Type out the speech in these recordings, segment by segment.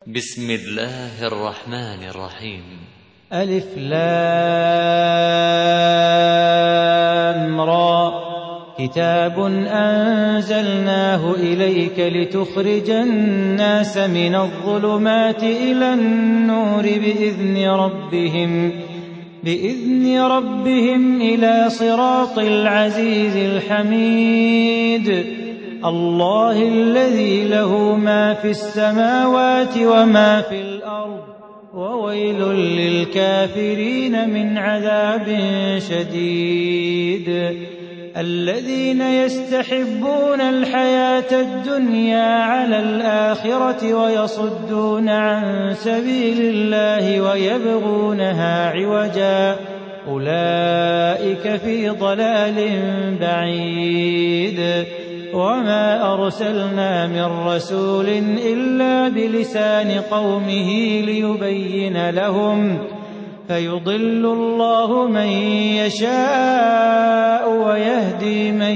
بسم الله الرحمن الرحيم. ألف لام را. كتاب أنزلناه إليك لتخرج الناس من الظلمات إلى النور بإذن ربهم إلى صراط العزيز الحميد. الله الذي له ما في السماوات وما في الأرض وويل للكافرين من عذاب شديد. الذين يستحبون الحياة الدنيا على الآخرة ويصدون عن سبيل الله ويبغونها عوجا أولئك في ضلال بعيد. وما أرسلنا من رسول إلا بلسان قومه ليبين لهم فيضل الله من يشاء ويهدي من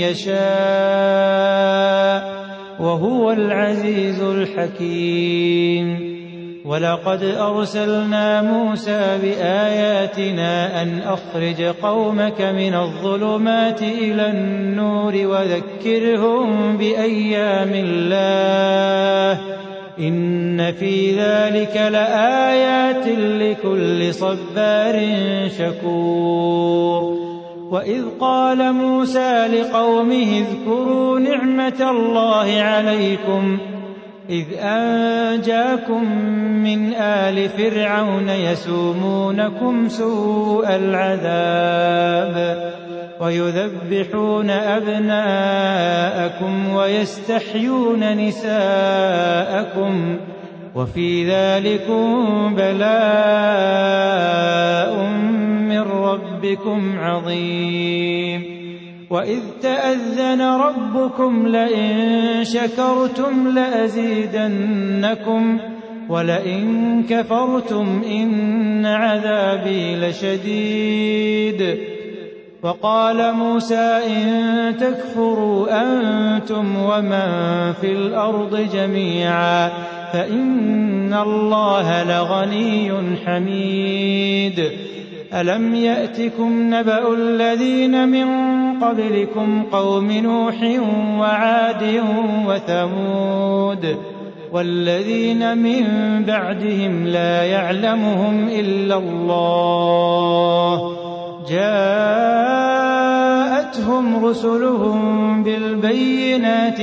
يشاء وهو العزيز الحكيم. ولقد أرسلنا موسى بآياتنا أن أخرج قومك من الظلمات إلى النور وذكرهم بأيام الله إن في ذلك لآيات لكل صبار شكور. وإذ قال موسى لقومه اذكروا نعمة الله عليكم إذ أنجاكم من آل فرعون يسومونكم سوء العذاب ويذبحون أبناءكم ويستحيون نساءكم وفي ذلكم بلاء من ربكم عظيم. وإذ تأذن ربكم لئن شكرتم لأزيدنكم ولئن كفرتم إن عذابي لشديد. وقال موسى إن تكفروا أنتم ومن في الأرض جميعا فإن الله لغني حميد. ألم يأتكم نبأ الذين من قبلكم قوم نوح وعاد وثمود والذين من بعدهم لا يعلمهم إلا الله جاءتهم رسلهم بالبينات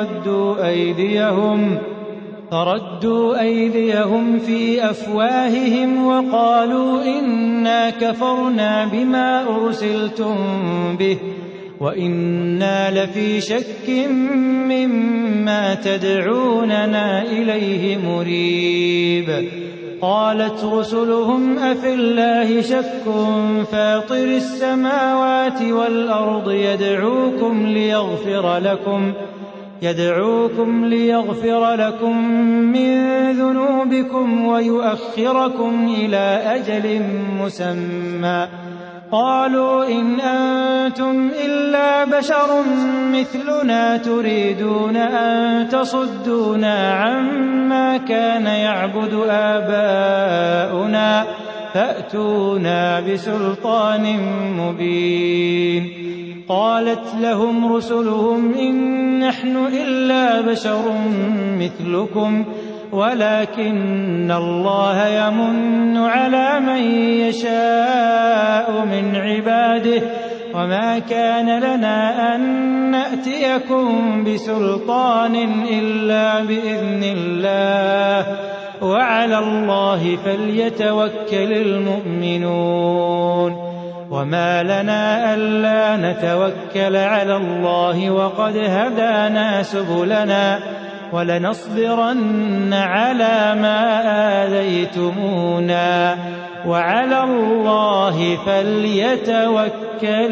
فردوا أيديهم في أفواههم وقالوا إنا كفرنا بما أرسلتم به وإنا لفي شك مما تدعوننا إليه مريب. قالت رسلهم أفي الله شك فاطر السماوات والأرض يدعوكم ليغفر لكم من ذنوبكم ويؤخركم إلى أجل مسمى قالوا إن أنتم إلا بشر مثلنا تريدون أن تصدونا عما كان يعبد آباؤنا فأتونا بسلطان مبين. قالت لهم رسلهم إن نحن إلا بشر مثلكم ولكن الله يمن على من يشاء من عباده وما كان لنا أن نأتيكم بسلطان إلا بإذن الله وعلى الله فليتوكل المؤمنون. وما لنا ألا نتوكل على الله وقد هدانا سبلنا ولنصبرن على ما آذيتمونا وعلى الله فليتوكل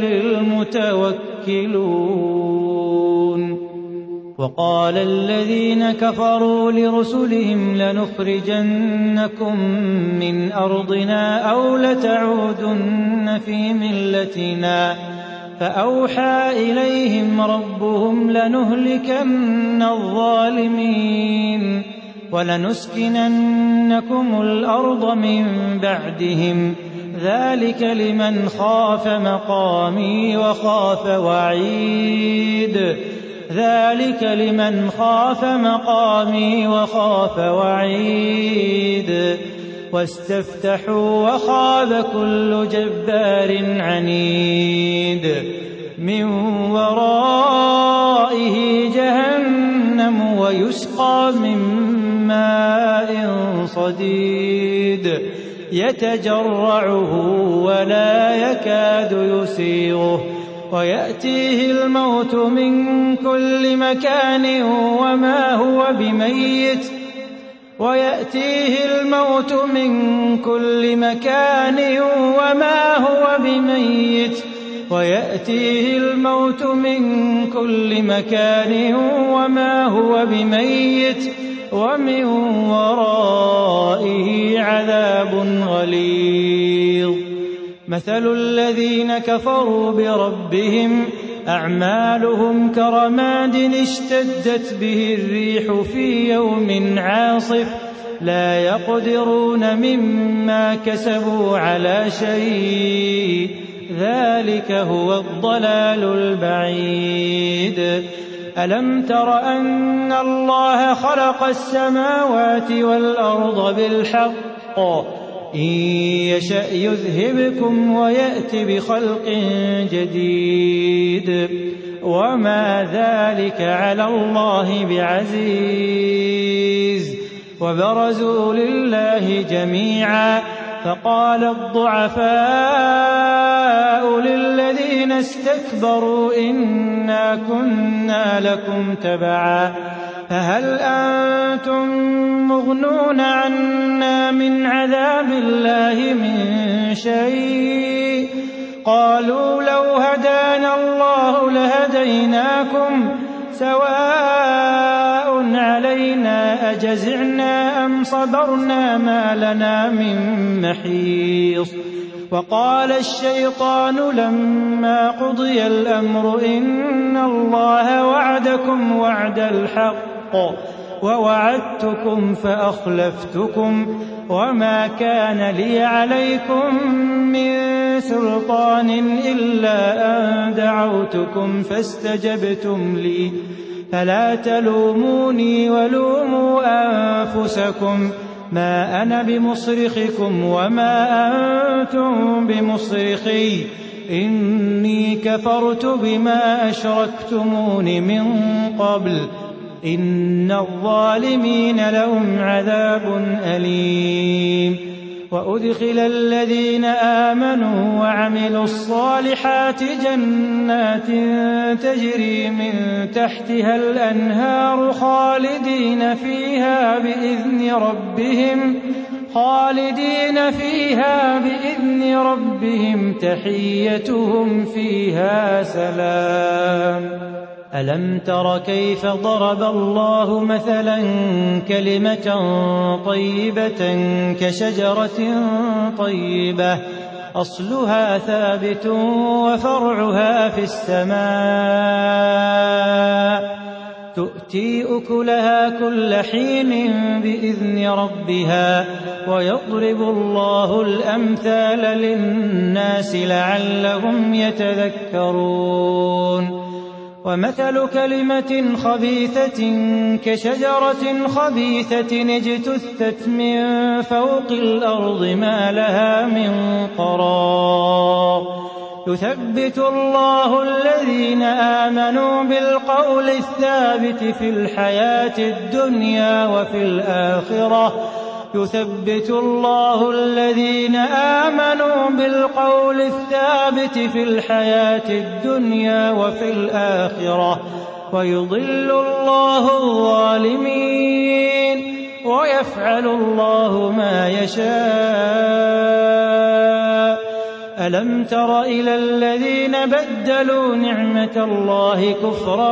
المتوكلون. وقال الذين كفروا لرسلهم لنخرجنكم من أرضنا أو لتعودن في ملتنا فأوحى إليهم ربهم لنهلكن الظالمين وَلَنُسْكِنَنَّكُمُ الْأَرْضَ مِن بَعْدِهِمْ ۚ ذَٰلِكَ لِمَنْ خَافَ مَقَامِي وَخَافَ وَعِيدِ ذَٰلِكَ لِمَنْ خَافَ مَقَامِي وَخَافَ وَعِيدِ وَاسْتَفْتَحُوا وَخَابَ كُلُّ جَبَّارٍ عَنِيدٍ مِّن وَرَائِهِ جَهَنَّمُ وَيُسْقَىٰ مِن مَّاءٍ صَدِيدٍ يَتَجَرَّعُهُ وَلَا يَكَادُ يُسِيغُهُ وَيَأْتِيهِ الْمَوْتُ مِن كُلِّ مَكَانٍ وَمَا هُوَ بِمَيِّتٍ وَمِن وَرَائِهِ عَذَابٌ غَلِيظٌ مَثَلُ الَّذِينَ كَفَرُوا بِرَبِّهِمْ أَعْمَالُهُمْ كَرَمَادٍ اشْتَدَّتْ بِهِ الرِّيحُ فِي يَوْمٍ عَاصِفٍ لَّا يَقْدِرُونَ مِمَّا كَسَبُوا عَلَىٰ شَيْءٍ ۚ ذَٰلِكَ هُوَ الضَّلَالُ الْبَعِيدُ أَلَمْ تَرَ أَنَّ اللَّهَ خَلَقَ السَّمَاوَاتِ وَالْأَرْضَ بِالْحَقِّ ۚ إِن يَشَأْ يُذْهِبْكُمْ وَيَأْتِ بِخَلْقٍ جَدِيدٍ وَمَا ذَٰلِكَ عَلَى اللَّهِ بِعَزِيزٍ وَبَرَزُوا لِلَّهِ جَمِيعًا فَقَالَ الضُّعَفَاءُ لِلَّذِينَ اسْتَكْبَرُوا إِنَّا كُنَّا لَكُمْ تَبَعًا فَهَلْ أَنتُم مُّغْنُونَ عَنَّا مِنْ عَذَابِ اللَّهِ مِن شَيْءٍ ۚ قَالُوا لَوْ هَدَانَا اللَّهُ لَهَدَيْنَاكُمْ سَوَاءٌ عَلَيْنَا أَجَزِعْنَا أَمْ صَبَرْنَا مَا لَنَا مِن مَّحِيصٍ وَقَالَ الشَّيْطَانُ لَمَّا قُضِيَ الْأَمْرُ إِنَّ اللَّهَ وَعَدَكُمْ وَعْدَ الْحَقِّ وَوَعَدتُّكُمْ فَأَخْلَفْتُكُمْ وَمَا كَانَ لِيَ عَلَيْكُم مِّن سُلْطَانٍ إِلَّا أَن دَعَوْتُكُمْ فَاسْتَجَبْتُمْ لِي فَلَا تَلُومُونِي وَلُومُوا أَنفُسَكُم مَّا أَنَا بِمُصْرِخِكُمْ وَمَا أَنتُم بِمُصْرِخِيَّ ۖ إِنِّي كَفَرْتُ بِمَا أَشْرَكْتُمُونِ مِن قَبْلُ ۗ إِنَّ الظَّالِمِينَ لَهُمْ عَذَابٌ أَلِيمٌ وَأُدْخِلَ الَّذِينَ آمَنُوا وَعَمِلُوا الصَّالِحَاتِ جَنَّاتٍ تَجْرِي مِن تَحْتِهَا الْأَنْهَارُ خَالِدِينَ فِيهَا بِإِذْنِ رَبِّهِمْ تَحِيَّتُهُمْ فِيهَا سَلَامٌ أَلَمْ تَرَ كَيْفَ ضَرَبَ اللَّهُ مَثَلًا كَلِمَةً طَيِّبَةً كَشَجَرَةٍ طَيِّبَةٍ أَصْلُهَا ثَابِتٌ وَفَرْعُهَا فِي السَّمَاءِ تُؤْتِي أُكُلَهَا كُلَّ حِينٍ بِإِذْنِ رَبِّهَا وَيَضْرِبُ اللَّهُ الْأَمْثَالَ لِلنَّاسِ لَعَلَّهُمْ يَتَذَكَّرُونَ وَمَثَلُ كَلِمَةٍ خَبِيثَةٍ كَشَجَرَةٍ خَبِيثَةٍ اجْتُثَّتْ مِن فَوْقِ الْأَرْضِ مَا لَهَا مِن قَرَارٍ يُثَبِّتُ اللَّهُ الَّذِينَ آمَنُوا بِالْقَوْلِ الثَّابِتِ في الحياة الدنيا وفي الآخرة يثبت الله الذين آمنوا بالقول الثابت في الحياة الدنيا وفي الآخرة ويضل الله الظالمين ويفعل الله ما يشاء ألم تر إلى الذين بدلوا نعمة الله كفرا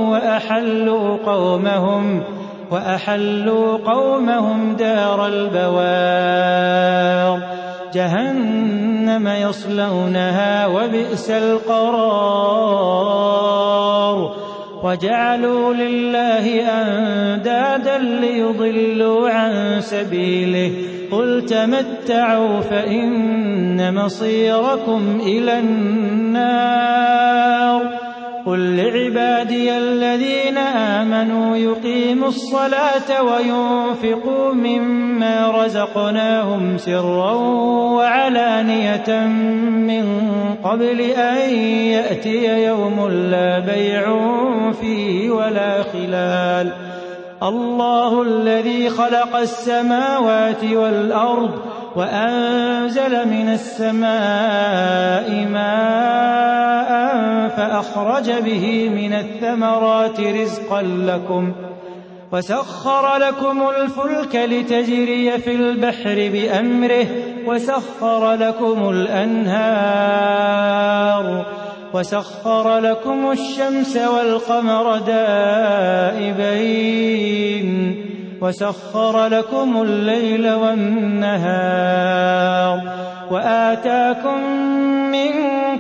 وأحلوا قومهم دار البوار جهنم يصلونها وبئس القرار وجعلوا لله أندادا ليضلوا عن سبيله قل تمتعوا فإن مصيركم إلى النار قل لعبادي الذين آمنوا يقيموا الصلاة وينفقوا مما رزقناهم سرا وعلانية من قبل أن يأتي يوم لا بيع فيه ولا خلال الله الذي خلق السماوات والأرض وأنزل من السماء ماء فأخرج به من الثمرات رزقا لكم وسخر لكم الفلك لتجري في البحر بأمره وسخر لكم الأنهار وسخر لكم الشمس والقمر دائبين وسخر لكم الليل والنهار وآتاكم من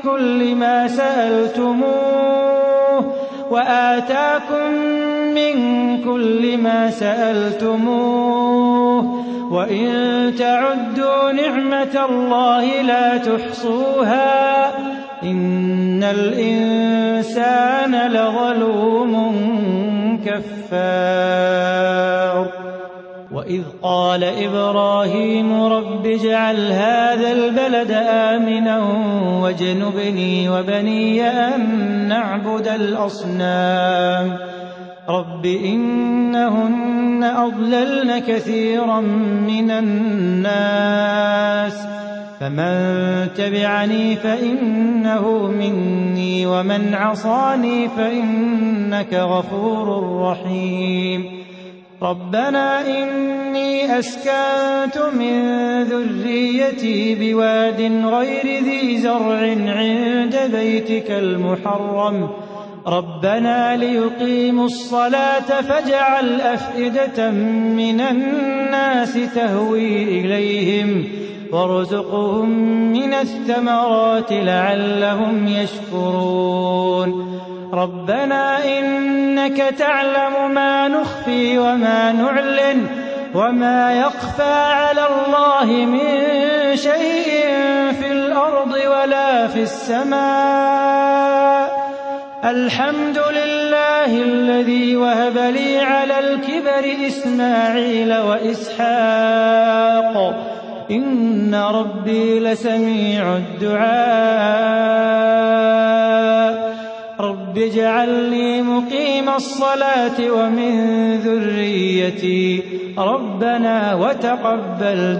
كل ما سألتموه وإن تعدوا نعمة الله لا تحصوها إن الإنسان لظلوم كفار وإذ قال إبراهيم رب اجعل هذا البلد آمنا واجنبني وبني أن نعبد الأصنام رب إنهن أضللن كثيرا من الناس فمن تبعني فإنه مني ومن عصاني فإنك غفور رحيم ربنا إني أسكنت من ذريتي بواد غير ذي زرع عند بيتك المحرم ربنا ليقيموا الصلاة فاجعل أفئدة من الناس تهوي إليهم وارزقهم من الثمرات لعلهم يشكرون ربنا إنك تعلم ما نخفي وما نعلن وما يخفى على الله من شيء في الأرض ولا في السماء الحمد لله الذي وهب لي على الكبر إسماعيل وإسحاق إن ربي لسميع الدعاء رب اجعلني مقيم الصلاة ومن ذريتي ربنا وتقبل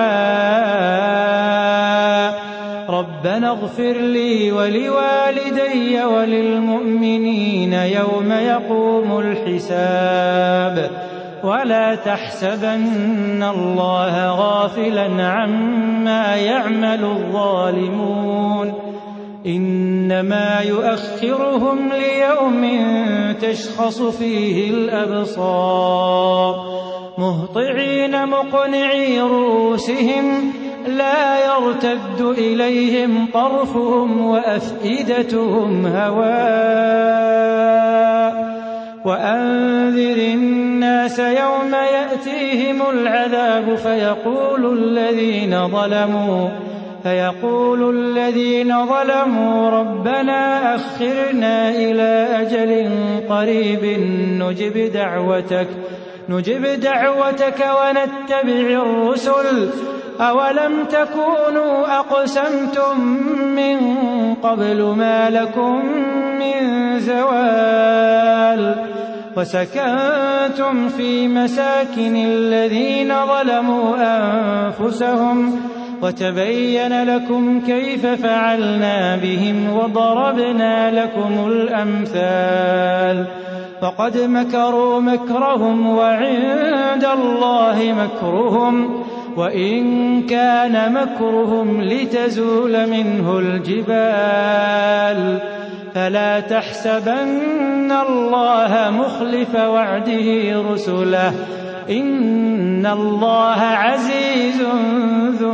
دعاء ربنا اغفر لي ولوالدي وللمؤمنين يوم يقوم الحساب ولا تحسبن الله غافلا عما يعمل الظالمون إنما يؤخرهم ليوم تشخص فيه الأبصار مهطعين مقنعي رؤوسهم لا يرتد إليهم طرفهم وأفئدتهم هواء وأنذر الناس يوم يأتيهم العذاب فيقول الذين ظلموا ربنا أخرنا إلى أجل قريب نجب دعوتك ونتبع الرسل أولم تكونوا أقسمتم من قبل ما لكم من زوال وسكنتم في مساكن الذين ظلموا أنفسهم وتبين لكم كيف فعلنا بهم وضربنا لكم الأمثال فقد مكروا مكرهم وعند الله مكرهم وإن كان مكرهم لتزول منه الجبال فلا تحسبن الله مخلف وعده رسله إن الله عزيز ذو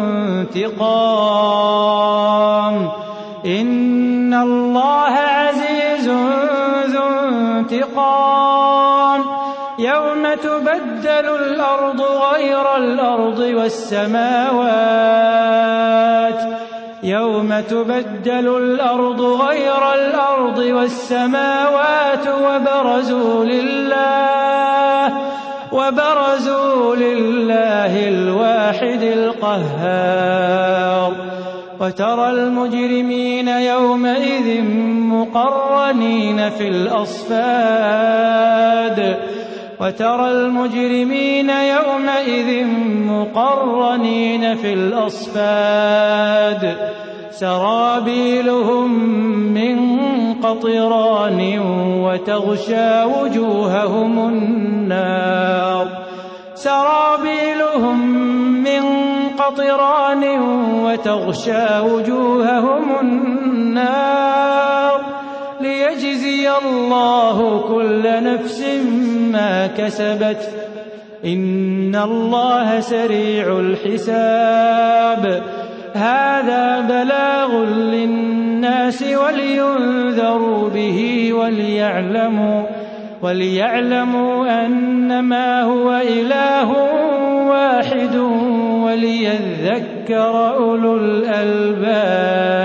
انتقام تبدل الأرض غير الأرض والسماوات وبرزوا لله الواحد القهار وترى المجرمين يومئذ مقرنين في الأصفاد سرابيلهم من قطران وتغشى وجوههم النار ليجزي الله كل نفس ما كسبت إن الله سريع الحساب هذا بلاغ للناس ولينذروا به وليعلموا أنما هو إله واحد وليذكر أولو الألباب.